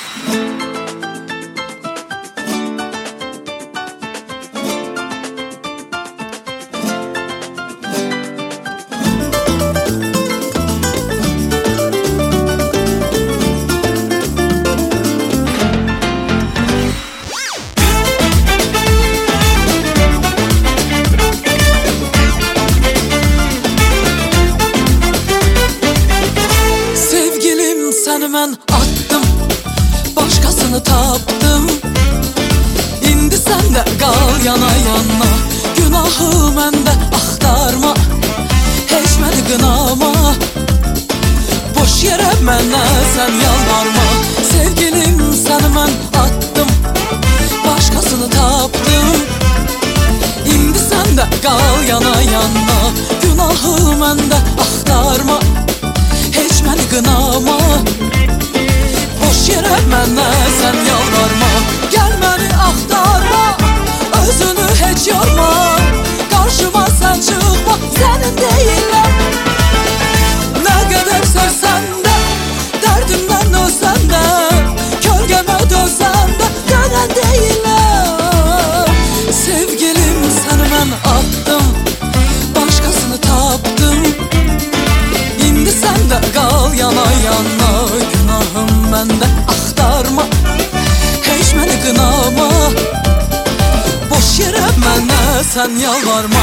Seni mən attım, başkasını tapdım. İndi sən də qal yana yana, günahı məndə axtarma, heç məni qınama. Boş yerə mənə sən yalvarma. Sevgilim, səni mən attım, başkasını tapdım. İndi sən də qal yana yana, günahı məndə axtarma, heç məni qınama. Boş yerə mənə sən yalvarma. Gəl məni axtarma, özünü heç yorma. Qarşıma sən çıxma, sənin deyiləm. Nə qədər sevsən də, dərdimdən ölsən də, kölgəmə dönsən də, dönən deyiləm. Sevgilim, səni mən attım, başkasını tapdım. İndi sən də qal yana yana, günahım məndə axtarma, heç məni qınama. Boş yerə mənə sən yalvarma.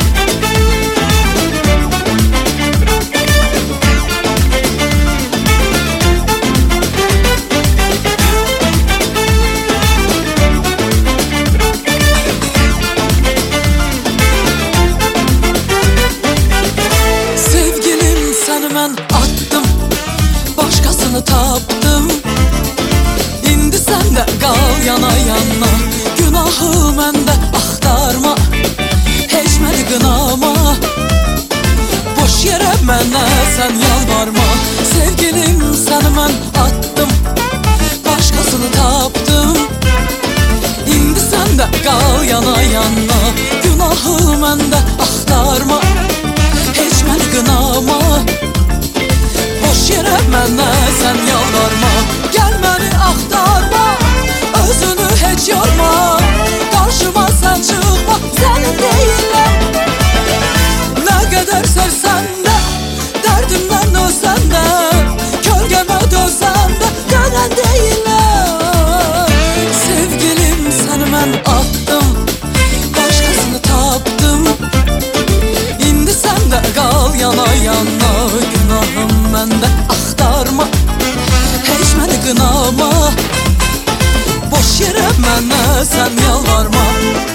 Sevgilim, səni mən attım, başkasını tapdım. İndi sən də qal yana yana, günahı məndə axtarma, heç məni qınama. Boş yerə mənə sən yalvarma. Sevgilim, səni mən attım, başkasını tapdım. İndi sən də qal yana yana, günahı məndə axtarma, heç məni qınama. Boş yerə mənə sən yalvarma. Gəl məni axtarma, özünü heç yorma. Qarşıma sən çıxma, sənin deyiləm. Nə qədər sevsən də, dərdimdən ölsən də, kölgəmə dönsən də, dönən deyiləm. Sevgilim, səni mən attım, başkasını tapdım. İndi sən də qal yana yana, günahım məndə axtarma, heç məni qınama. Boş yerə mənə sən yalvarma.